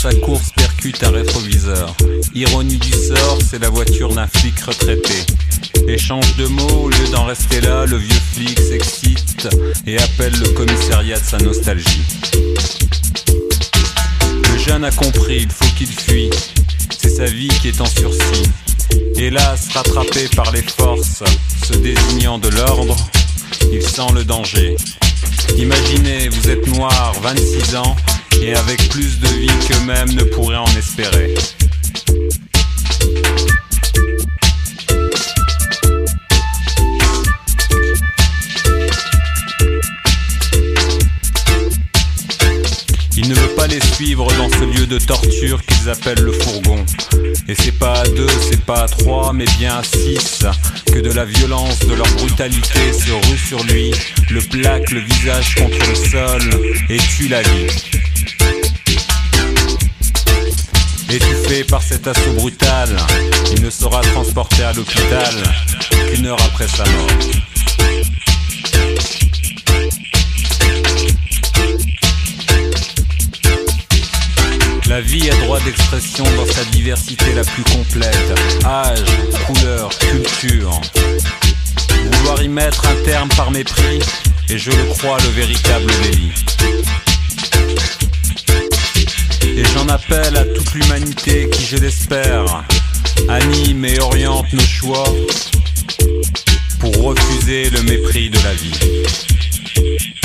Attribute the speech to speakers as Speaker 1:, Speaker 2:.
Speaker 1: sa course percute un rétroviseur. Ironie du sort, c'est la voiture d'un flic retraité. Échange de mots, au lieu d'en rester là, le vieux flic s'excite et appelle le commissariat de sa nostalgie. Le jeune a compris, il faut qu'il fuit. C'est sa vie qui est en sursis. Hélas, rattrapé par les forces se désignant de l'ordre, il sent le danger. Imaginez, vous êtes noir, 26 ans, et avec plus de vie qu'eux-mêmes ne pourraient en espérer. Il ne veut pas les suivre dans ce lieu de torture qu'ils appellent le fourgon. Et c'est pas à 2, c'est pas à 3, mais bien à 6 que de la violence de leur brutalité se rue sur lui, le plaque le visage contre le sol et tue la vie. Étouffé par cet assaut brutal, il ne sera transporté à l'hôpital qu'une heure après sa mort. La vie a droit d'expression dans sa diversité la plus complète. Âge, couleur, culture. Vouloir y mettre un terme par mépris est, je le crois, le véritable délit. Et j'en appelle à toute l'humanité qui, je l'espère, anime et oriente nos choix pour refuser le mépris de la vie.